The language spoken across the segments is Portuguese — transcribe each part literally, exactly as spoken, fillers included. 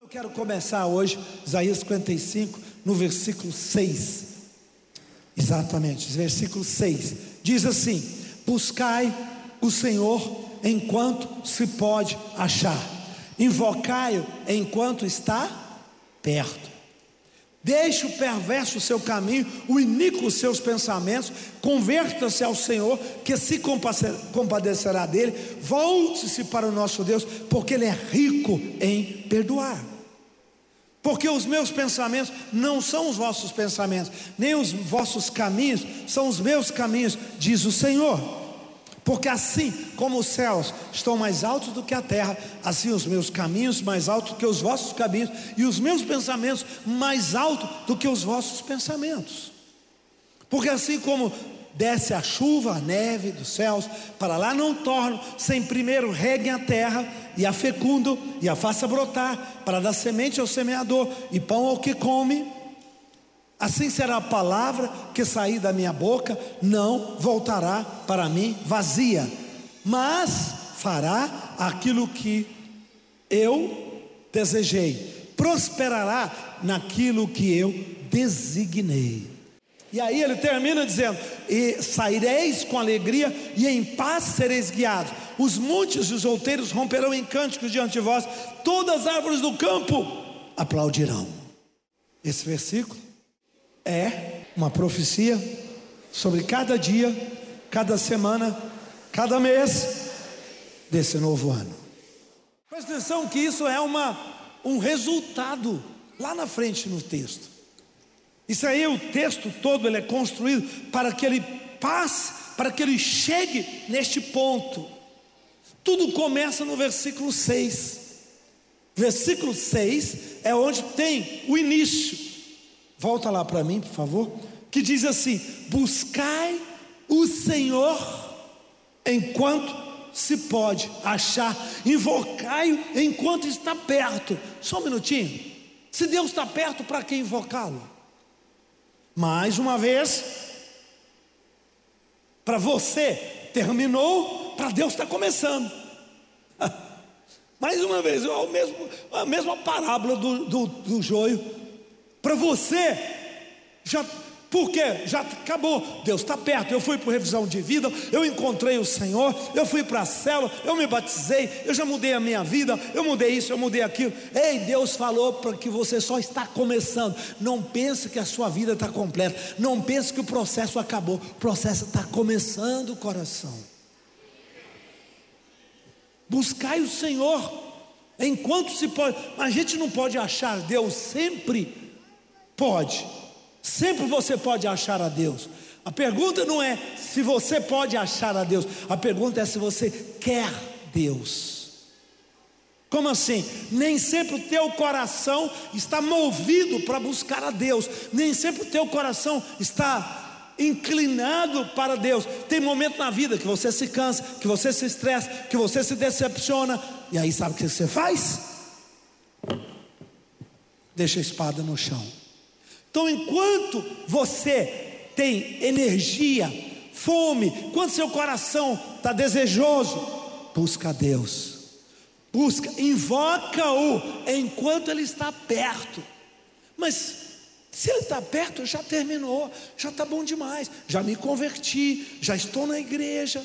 Quero começar hoje, Isaías cinquenta e cinco, no versículo seis. Exatamente, versículo seis. Diz assim: buscai o Senhor enquanto se pode achar, invocai-o enquanto está perto. Deixe o perverso o seu caminho, o iníquo os seus pensamentos, converta-se ao Senhor, que se compadecerá dele. Volte-se para o nosso Deus, porque Ele é rico em perdoar. Porque os meus pensamentos não são os vossos pensamentos, nem os vossos caminhos são os meus caminhos, diz o Senhor. Porque assim como os céus estão mais altos do que a terra, assim os meus caminhos mais altos do que os vossos caminhos, e os meus pensamentos mais altos do que os vossos pensamentos. Porque assim como desce a chuva, a neve dos céus, para lá não tornam, sem primeiro reguem a terra, e a fecundam, e a faça brotar, para dar semente ao semeador, e pão ao que come, assim será a palavra que sair da minha boca, não voltará para mim vazia, mas fará aquilo que eu desejei, prosperará naquilo que eu designei. E aí ele termina dizendo: e saireis com alegria, e em paz sereis guiados. Os montes e os outeiros romperão em cânticos diante de vós, todas as árvores do campo aplaudirão. Esse versículo é uma profecia sobre cada dia, cada semana, cada mês desse novo ano. Presta atenção que isso é uma, um resultado lá na frente no texto. Isso aí, o texto todo ele é construído para que ele passe, para que ele chegue neste ponto. Tudo começa no versículo seis. Versículo seis é onde tem o início. Volta lá para mim, por favor. Que diz assim: buscai o Senhor enquanto se pode achar, invocai-o enquanto está perto. Só um minutinho. Se Deus está perto, para que invocá-lo? Mais uma vez, para você terminou, para Deus está começando. Mais uma vez, é o mesmo, a mesma parábola do, do, do joio. Para você, já, por quê? Já acabou, Deus está perto. Eu fui para revisão de vida, eu encontrei o Senhor, eu fui para a célula, eu me batizei, eu já mudei a minha vida, eu mudei isso, eu mudei aquilo. Ei, Deus falou para que você só está começando. Não pense que a sua vida está completa, não pense que o processo acabou. O processo está começando, coração. Buscai o Senhor enquanto se pode. A gente não pode achar Deus sempre. Pode, sempre você pode achar a Deus. A pergunta não é se você pode achar a Deus, a pergunta é se você quer Deus. Como assim? Nem sempre o teu coração está movido para buscar a Deus, nem sempre o teu coração está inclinado para Deus. Tem momento na vida que você se cansa, que você se estressa, que você se decepciona, e aí sabe o que você faz? Deixa a espada no chão. Então, enquanto você tem energia, fome, quando seu coração está desejoso, busca a Deus, busca, invoca-o enquanto Ele está perto. Mas se Ele está perto, já terminou, já está bom demais, já me converti, já estou na igreja.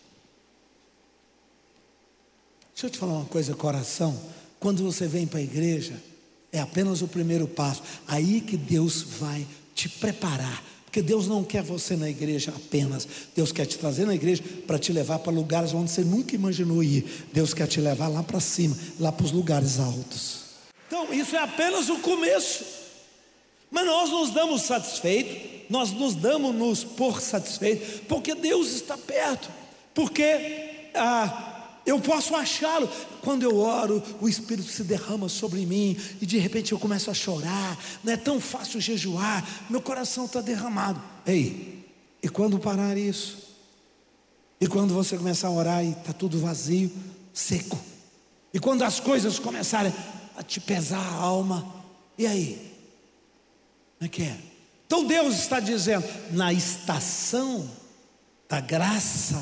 Deixa eu te falar uma coisa, coração. Quando você vem para a igreja, é apenas o primeiro passo. Aí que Deus vai te preparar. Porque Deus não quer você na igreja apenas. Deus quer te trazer na igreja para te levar para lugares onde você nunca imaginou ir. Deus quer te levar lá para cima, lá para os lugares altos. Então isso é apenas o começo. Mas nós nos damos satisfeitos, nós nos damos nos por satisfeitos, porque Deus está perto. Porque ah, eu posso achá-lo. Quando eu oro, o Espírito se derrama sobre mim, e de repente eu começo a chorar. Não é tão fácil jejuar, meu coração está derramado. Ei, e quando parar isso? E quando você começar a orar e está tudo vazio, seco? E quando as coisas começarem a te pesar a alma, e aí? Como é que é? Então Deus está dizendo: na estação da graça,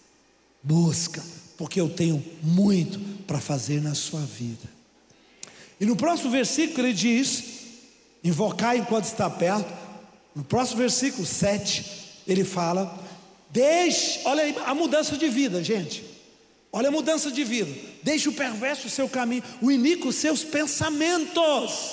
busca, porque eu tenho muito para fazer na sua vida. E no próximo versículo ele diz: invocai enquanto está perto. No próximo versículo sete, ele fala: deixe, olha aí a mudança de vida, gente. Olha a mudança de vida. Deixe o perverso o seu caminho, o iníquo os seus pensamentos.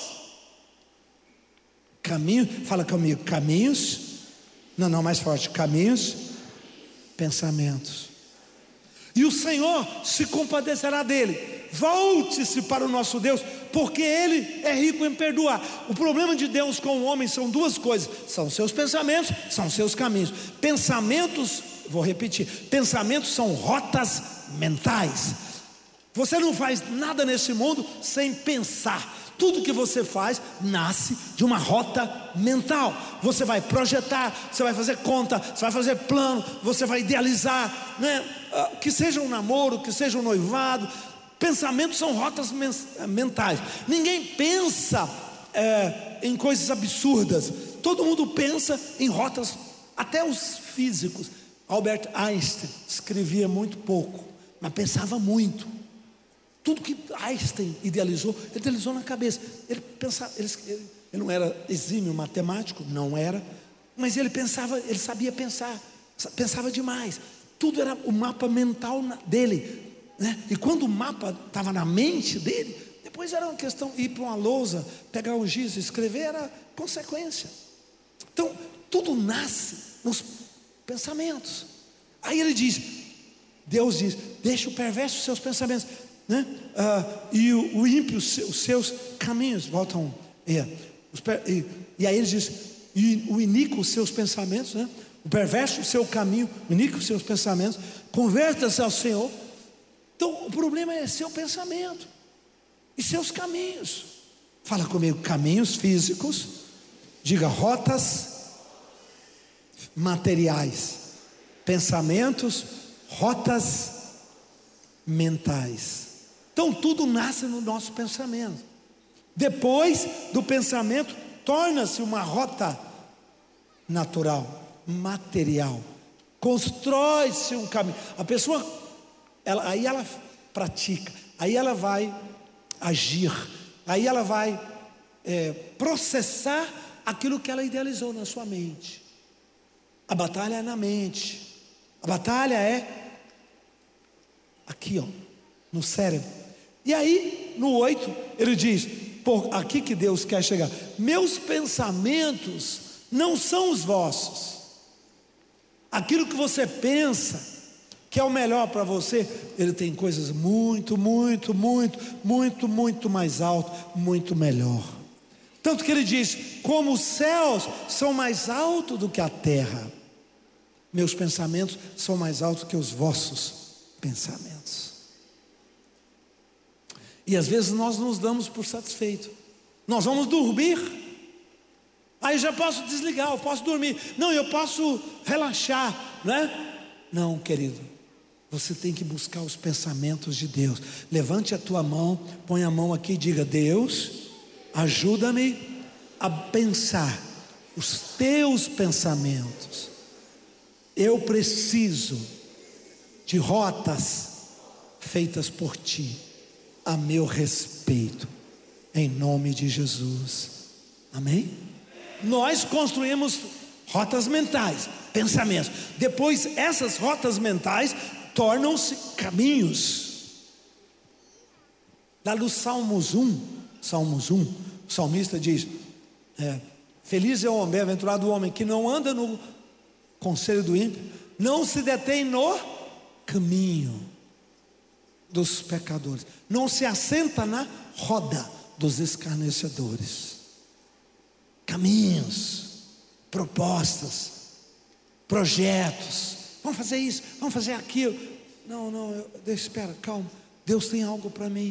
Caminho, fala comigo, caminhos. Não, não, mais forte, caminhos, pensamentos. E o Senhor se compadecerá dele. Volte-se para o nosso Deus, porque Ele é rico em perdoar. O problema de Deus com o homem são duas coisas: são seus pensamentos, são seus caminhos. Pensamentos, vou repetir, pensamentos são rotas mentais. Você não faz nada nesse mundo sem pensar. Tudo que você faz nasce de uma rota mental. Você vai projetar, você vai fazer conta, você vai fazer plano, você vai idealizar, né? Que seja um namoro, que seja um noivado. Pensamentos são rotas mentais. Ninguém pensa é, em coisas absurdas. Todo mundo pensa em rotas, até os físicos. Albert Einstein escrevia muito pouco, mas pensava muito. Tudo que Einstein idealizou, ele idealizou na cabeça. Ele pensava, ele, ele, ele não era exímio matemático, não era, mas ele pensava, ele sabia pensar, pensava demais. Tudo era o mapa mental dele, né? E quando o mapa estava na mente dele, depois era uma questão de ir para uma lousa, pegar o giz, escrever, era consequência. Então, tudo nasce nos pensamentos. Aí ele diz, Deus diz: deixa o perverso os seus pensamentos, né? Ah, e o, o ímpio os seus, os seus caminhos. Voltam, é, e, e aí ele diz: e o iníquo os seus pensamentos, né? O perverso o seu caminho, o iníquo os seus pensamentos. Converta-se ao Senhor. Então o problema é seu pensamento e seus caminhos. Fala comigo, caminhos físicos. Diga, rotas materiais. Pensamentos, rotas mentais. Então tudo nasce no nosso pensamento. Depois do pensamento, torna-se uma rota natural, material. Constrói-se um caminho. A pessoa, ela, aí ela pratica, aí ela vai agir, aí ela vai é, processar aquilo que ela idealizou na sua mente. A batalha é na mente. A batalha é aqui, ó, no cérebro. E aí, no oito, ele diz, por aqui que Deus quer chegar: meus pensamentos não são os vossos. Aquilo que você pensa que é o melhor para você, ele tem coisas muito, muito, muito, muito, muito mais alto, muito melhor. Tanto que ele diz: como os céus são mais altos do que a terra, meus pensamentos são mais altos que os vossos pensamentos. E às vezes nós nos damos por satisfeito. Nós vamos dormir, aí já posso desligar, eu posso dormir. Não, eu posso relaxar, né? Não, querido, você tem que buscar os pensamentos de Deus. Levante a tua mão, põe a mão aqui e diga: Deus, ajuda-me a pensar os teus pensamentos. Eu preciso de rotas feitas por ti a meu respeito, em nome de Jesus, amém? Nós construímos rotas mentais, pensamentos. Depois essas rotas mentais tornam-se caminhos. Lá do Salmos um, Salmos um, o salmista diz: é, feliz é o homem, bem-aventurado o homem que não anda no conselho do ímpio, não se detém no caminho dos pecadores, não se assenta na roda dos escarnecedores. Caminhos, propostas, projetos. Vamos fazer isso, vamos fazer aquilo. Não, não, eu, deixa, espera, calma. Deus tem algo para mim.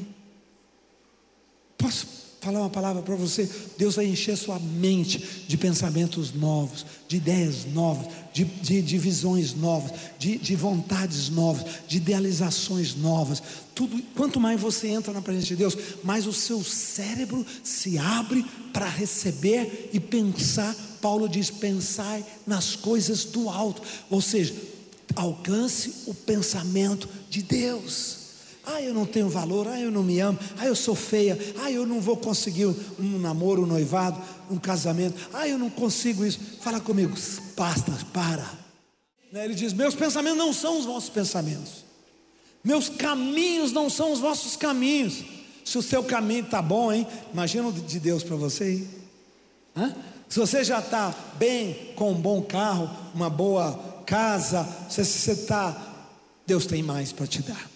Posso falar uma palavra para você? Deus vai encher sua mente de pensamentos novos, de ideias novas, de, de, de visões novas, de, de vontades novas, de idealizações novas. Tudo, quanto mais você entra na presença de Deus, mais o seu cérebro se abre para receber e pensar. Paulo diz: pensai nas coisas do alto, ou seja, alcance o pensamento de Deus. Ah, eu não tenho valor, ah, eu não me amo, ah, eu sou feia, ah, eu não vou conseguir um namoro, um noivado, um casamento, ah, eu não consigo isso. Fala comigo, basta, para. Ele diz: meus pensamentos não são os vossos pensamentos, meus caminhos não são os vossos caminhos. Se o seu caminho está bom, hein? Imagina o de Deus para você, hein? Hã? Se você já está bem, com um bom carro, uma boa casa, se você está, Deus tem mais para te dar.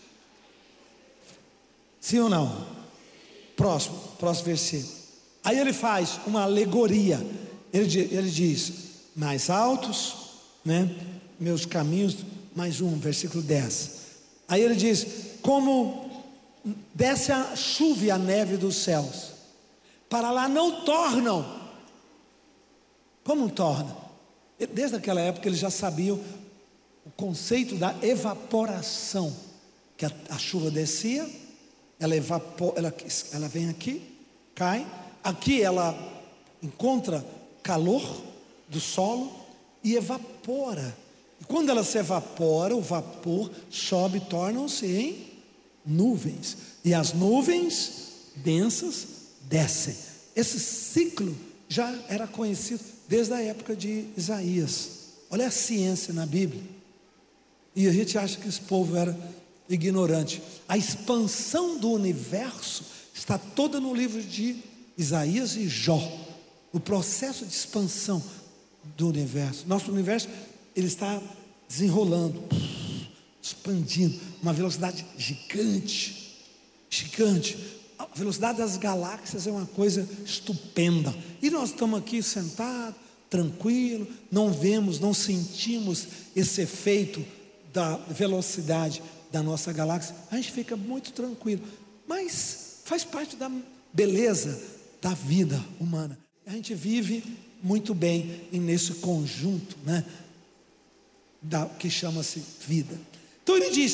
Sim ou não? Próximo, próximo versículo. Aí ele faz uma alegoria. Ele, ele diz: mais altos, né? Meus caminhos, mais um, versículo dez. Aí ele diz: como desce a chuva e a neve dos céus, para lá não tornam. Como torna? Desde aquela época eles já sabiam o conceito da evaporação, que a, a chuva descia, ela, evapora, ela, ela vem aqui, cai, aqui ela encontra calor do solo e evapora. E quando ela se evapora, o vapor sobe e tornam-se em nuvens, e as nuvens densas descem. Esse ciclo já era conhecido desde a época de Isaías. Olha a ciência na Bíblia. E a gente acha que esse povo era ignorante. A expansão do universo está toda no livro de Isaías e Jó. O processo de expansão do universo. Nosso universo, ele está desenrolando, expandindo, uma velocidade gigante, gigante. A velocidade das galáxias é uma coisa estupenda. E nós estamos aqui sentados, tranquilos, não vemos, não sentimos esse efeito da velocidade da nossa galáxia. A gente fica muito tranquilo, mas faz parte da beleza da vida humana. A gente vive muito bem nesse conjunto, né, da, que chama-se vida. Então ele diz: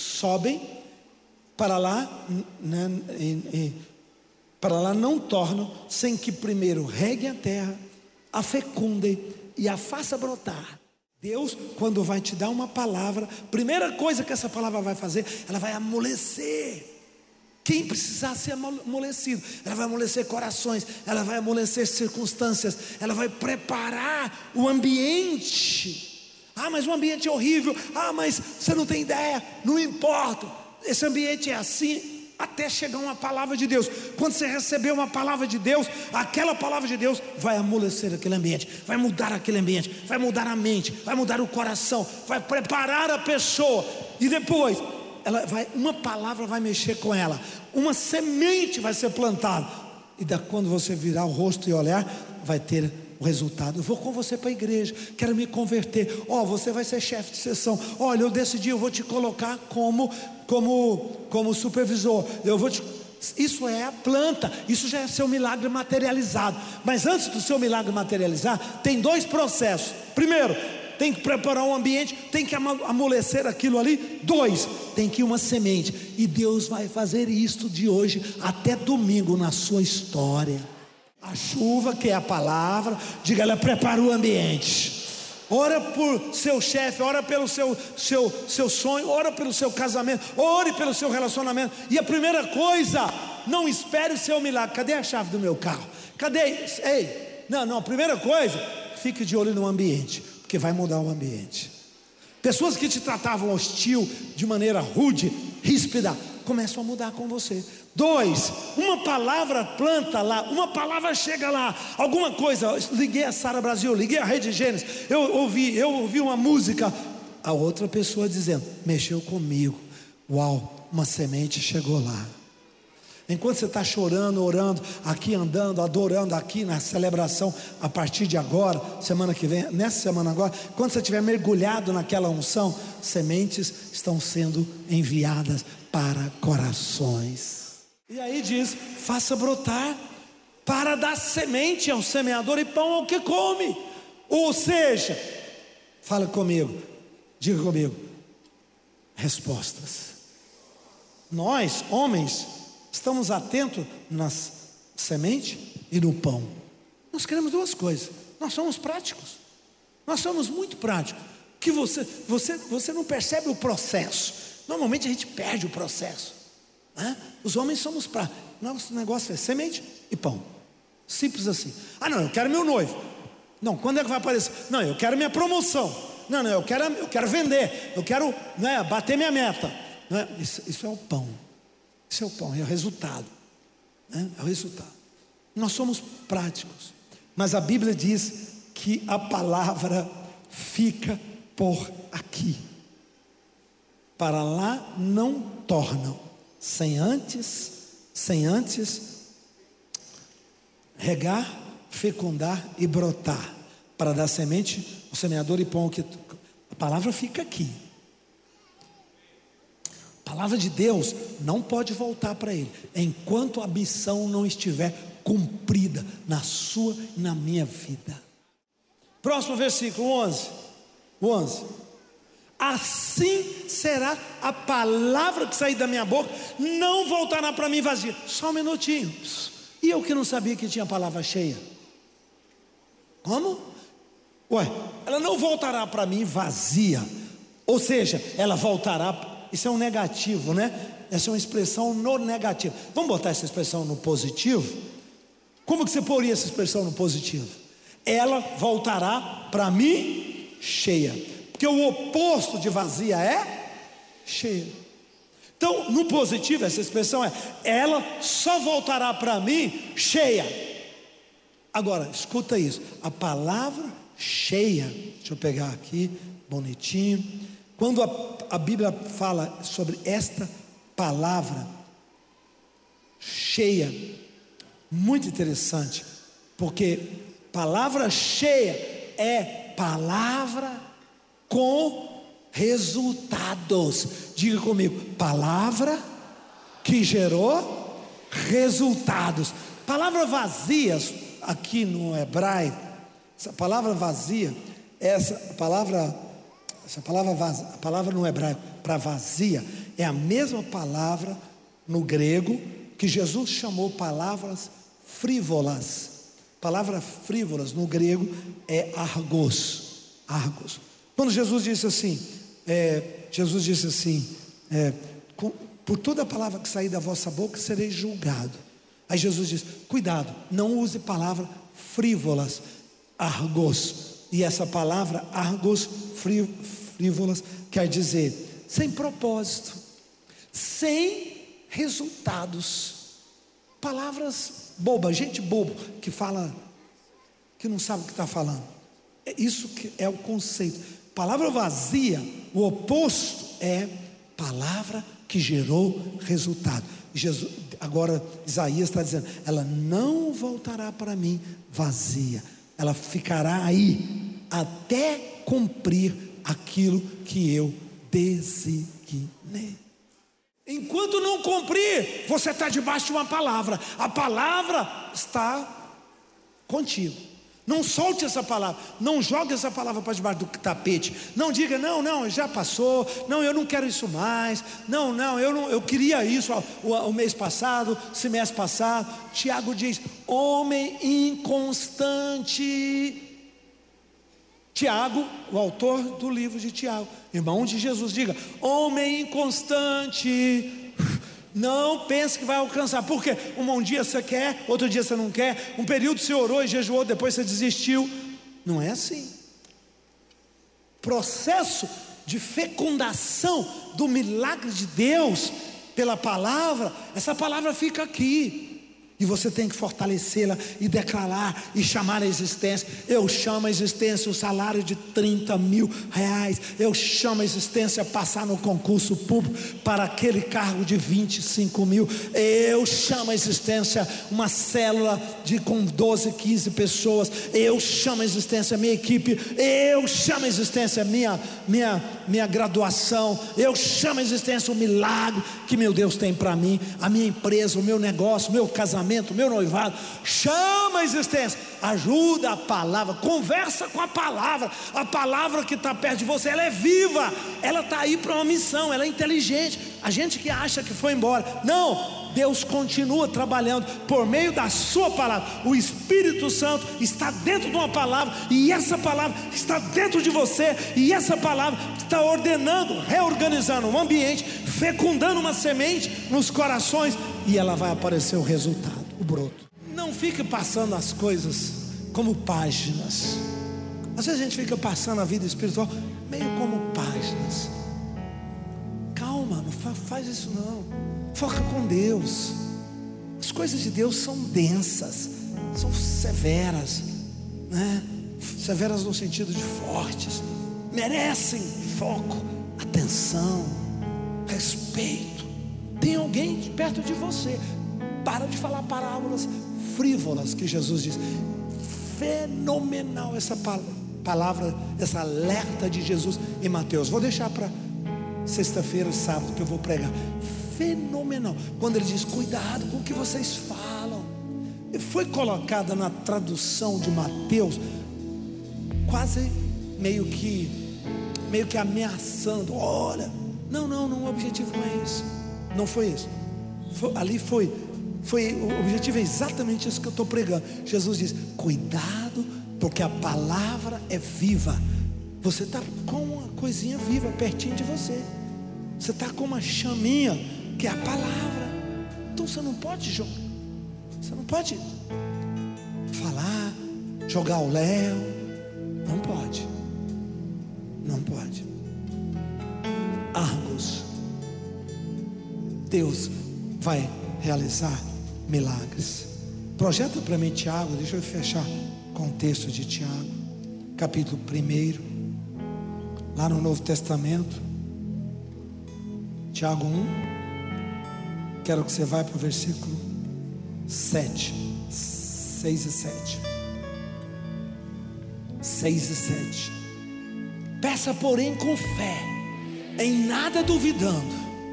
sobem para lá, né, e, e, para lá não tornam, sem que primeiro reguem a terra, a fecundem e a faça brotar. Deus, quando vai te dar uma palavra, primeira coisa que essa palavra vai fazer, ela vai amolecer quem precisar ser amolecido. Ela vai amolecer corações, ela vai amolecer circunstâncias, ela vai preparar o ambiente. Ah, mas o ambiente é horrível. Ah, mas você não tem ideia. Não importa, esse ambiente é assim até chegar uma palavra de Deus. Quando você receber uma palavra de Deus, aquela palavra de Deus vai amolecer aquele ambiente, vai mudar aquele ambiente, vai mudar a mente, vai mudar o coração, vai preparar a pessoa. E depois ela vai, uma palavra vai mexer com ela, uma semente vai ser plantada, e da, quando você virar o rosto e olhar, vai ter o resultado. Eu vou com você para a igreja, quero me converter. Ó, oh, você vai ser chefe de sessão. Olha, eu decidi, eu vou te colocar como como como supervisor. Eu vou te... Isso é a planta, isso já é seu milagre materializado. Mas antes do seu milagre materializar, tem dois processos. Primeiro, tem que preparar um ambiente, tem que amolecer aquilo ali. Dois, tem que ir uma semente. E Deus vai fazer isto de hoje até domingo na sua história. A chuva, que é a palavra, diga, ela prepara o ambiente. Ora por seu chefe, ora pelo seu, seu, seu sonho, ora pelo seu casamento, ore pelo seu relacionamento. E a primeira coisa, não espere o seu milagre. Cadê a chave do meu carro? Cadê? Ei, não, não, a primeira coisa, fique de olho no ambiente, porque vai mudar o ambiente. Pessoas que te tratavam hostil, de maneira rude, ríspida, começam a mudar com você. Dois, uma palavra planta lá, uma palavra chega lá, alguma coisa. Liguei a Sara Brasil, liguei a Rede Gênesis, eu ouvi, eu ouvi uma música, a outra pessoa dizendo, mexeu comigo. Uau, uma semente chegou lá. Enquanto você está chorando, orando, aqui andando, adorando aqui na celebração, a partir de agora, semana que vem, nessa semana agora, quando você estiver mergulhado naquela unção, sementes estão sendo enviadas para corações. E aí diz, faça brotar, para dar semente ao semeador e pão ao que come. Ou seja, fala comigo, diga comigo, respostas. Nós, homens, estamos atentos nas sementes e no pão. Nós queremos duas coisas. Nós somos práticos. Nós somos muito práticos. Que você, você, você não percebe o processo. Normalmente a gente perde o processo. Hã? Os homens somos práticos. Nosso negócio é semente e pão. Simples assim. Ah, não, eu quero meu noivo. Não, quando é que vai aparecer? Não, eu quero minha promoção. Não, não, eu quero, eu quero vender. Eu quero, né, bater minha meta. Né? Isso, isso é o pão. Isso é o pão, é o resultado. Né? É o resultado. Nós somos práticos. Mas a Bíblia diz que a palavra fica por aqui. Para lá não tornam, sem antes, sem antes regar, fecundar e brotar, para dar semente, o semeador e pão que a palavra fica aqui. A palavra de Deus não pode voltar para ele enquanto a missão não estiver cumprida na sua e na minha vida. Próximo versículo onze. onze. Assim será a palavra que sair da minha boca, não voltará para mim vazia. Só um minutinho. E eu que não sabia que tinha palavra cheia. Como? Ué, ela não voltará para mim vazia. Ou seja, ela voltará. Isso é um negativo, né? Essa é uma expressão no negativo. Vamos botar essa expressão no positivo? Como que você poria essa expressão no positivo? Ela voltará para mim cheia. Porque o oposto de vazia é cheia. Então, no positivo, essa expressão é: ela só voltará para mim cheia. Agora, escuta isso. A palavra cheia, deixa eu pegar aqui, bonitinho. Quando a, a Bíblia fala sobre esta palavra cheia, muito interessante, porque palavra cheia é palavra com resultados. Diga comigo: palavra que gerou resultados. Palavra vazia, aqui no hebraico, essa palavra vazia, essa palavra, essa palavra vazia, a palavra no hebraico para vazia é a mesma palavra no grego que Jesus chamou palavras frívolas. Palavra frívolas no grego é argos. Argos. Quando Jesus disse assim, é, Jesus disse assim, é, com, por toda palavra que sair da vossa boca serei julgado. Aí Jesus disse: cuidado, não use palavras frívolas, argos. E essa palavra argos, frí, frívolas, quer dizer sem propósito, sem resultados. Palavras bobas, gente bobo que fala, que não sabe o que está falando. É isso que é o conceito. Palavra vazia, o oposto é palavra que gerou resultado. Jesus, agora Isaías está dizendo: ela não voltará para mim vazia, ela ficará aí até cumprir aquilo que eu designei. Enquanto não cumprir, você está debaixo de uma palavra. A palavra está contigo. Não solte essa palavra. Não jogue essa palavra para debaixo do tapete. Não diga: não, não, já passou. Não, eu não quero isso mais. Não, não, eu, não, eu queria isso o, o mês passado, semestre passado. Tiago diz: homem inconstante. Tiago, o autor do livro de Tiago, irmão de Jesus, diga: homem inconstante. Não pense que vai alcançar. Por quê? Um dia você quer, outro dia você não quer. Um período você orou e jejuou, depois você desistiu. Não é assim. Processo de fecundação do milagre de Deus pela palavra. Essa palavra fica aqui. E você tem que fortalecê-la e declarar e chamar a existência. Eu chamo a existência o salário de trinta mil reais. Eu chamo a existência a passar no concurso público para aquele cargo de vinte e cinco mil. Eu chamo a existência uma célula de, com doze, quinze pessoas. Eu chamo a existência a minha equipe. Eu chamo a existência a minha, minha, minha graduação. Eu chamo a existência o milagre que meu Deus tem para mim. A minha empresa, o meu negócio, o meu casamento, casamento, meu noivado. Chama a existência, ajuda a palavra, conversa com a palavra. A palavra que está perto de você, ela é viva, ela está aí para uma missão, ela é inteligente. A gente que acha que foi embora, não, Deus continua trabalhando por meio da sua palavra. O Espírito Santo está dentro de uma palavra, e essa palavra está dentro de você, e essa palavra está ordenando, reorganizando um ambiente, fecundando uma semente nos corações, e ela vai aparecer o resultado, o broto. Não fique passando as coisas como páginas. Às vezes a gente fica passando a vida espiritual meio como páginas. Calma, não fa- faz isso não. Foca com Deus. As coisas de Deus são densas, são severas, né? Severas no sentido de fortes. Merecem foco, atenção, respeito. Tem alguém perto de você. Para de falar palavras frívolas, que Jesus diz. Fenomenal essa palavra, essa alerta de Jesus em Mateus. Vou deixar para sexta-feira, sábado, que eu vou pregar. Fenomenal, quando ele diz: cuidado com o que vocês falam. Foi colocada na tradução de Mateus, quase meio que meio que ameaçando. Olha, não, não, não, o objetivo não é isso. Não foi isso. Foi, ali foi, foi o objetivo é exatamente isso que eu estou pregando. Jesus diz: cuidado, porque a palavra é viva. Você está com uma coisinha viva pertinho de você. Você está com uma chaminha, que é a palavra. Então você não pode jogar, você não pode falar, jogar o léu. Não pode. Não pode. Argos. Deus vai realizar milagres. Projeta para mim Tiago. Deixa eu fechar com o texto de Tiago, capítulo primeiro, lá no Novo Testamento. Tiago um. Quero que você vá para o versículo sete, seis e sete. seis e sete. Peça, porém, com fé, em nada duvidando.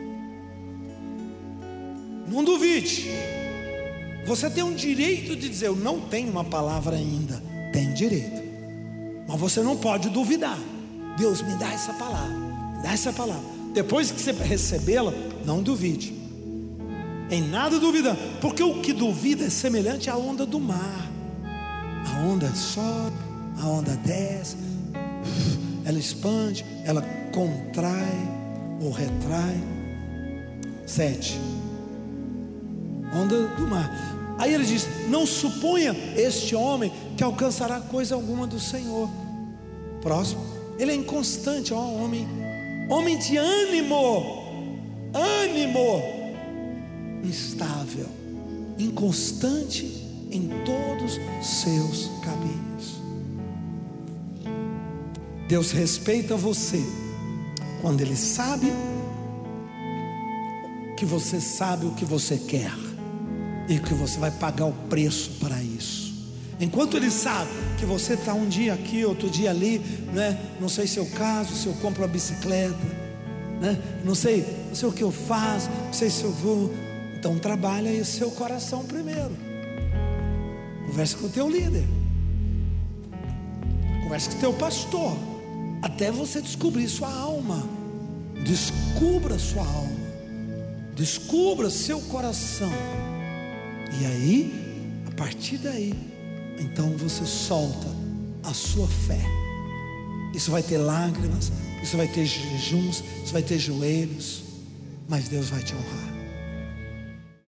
Não duvide. Você tem um direito de dizer: eu não tenho uma palavra ainda. Tem direito, mas você não pode duvidar. Deus, me dá essa palavra, me dá essa palavra. Depois que você recebê-la, não duvide. Em nada duvidando, porque o que duvida é semelhante à onda do mar. A onda sobe, a onda desce, ela expande, ela contrai ou retrai. Sete. Onda do mar. Aí ele diz: não suponha este homem que alcançará coisa alguma do Senhor. Próximo. Ele é inconstante, ó, homem, homem de ânimo, ânimo instável, inconstante em todos seus caminhos. Deus respeita você quando Ele sabe que você sabe o que você quer e que você vai pagar o preço para isso. Enquanto Ele sabe que você está um dia aqui, outro dia ali, né? Não sei se eu caso, se eu compro uma bicicleta, né? Não sei, não sei o que eu faço, não sei se eu vou. Então trabalha aí o seu coração primeiro. Converse com o teu líder, converse com o teu pastor, até você descobrir sua alma. Descubra sua alma, descubra seu coração. E aí, a partir daí, então você solta a sua fé. Isso vai ter lágrimas, isso vai ter jejuns, isso vai ter joelhos, mas Deus vai te honrar.